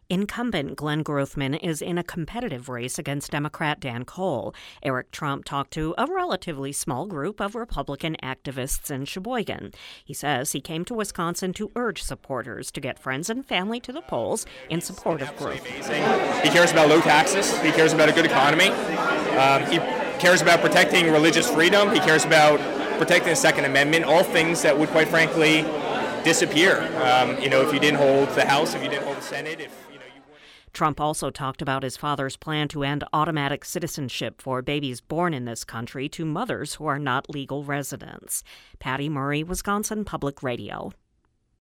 Incumbent Glenn Grothman is in a competitive race against Democrat Dan Cole. Eric Trump talked to a relatively small group of Republican activists in Sheboygan. He says he came to Wisconsin to urge supporters to get friends and family to the polls in support of Grothman. He cares about low taxes. He cares about a good economy. He cares about protecting religious freedom. He cares about protecting the Second Amendment, all things that would, quite frankly, disappear. If you didn't hold the House, if you didn't hold the Senate, Trump also talked about his father's plan to end automatic citizenship for babies born in this country to mothers who are not legal residents. Patty Murray, Wisconsin Public Radio.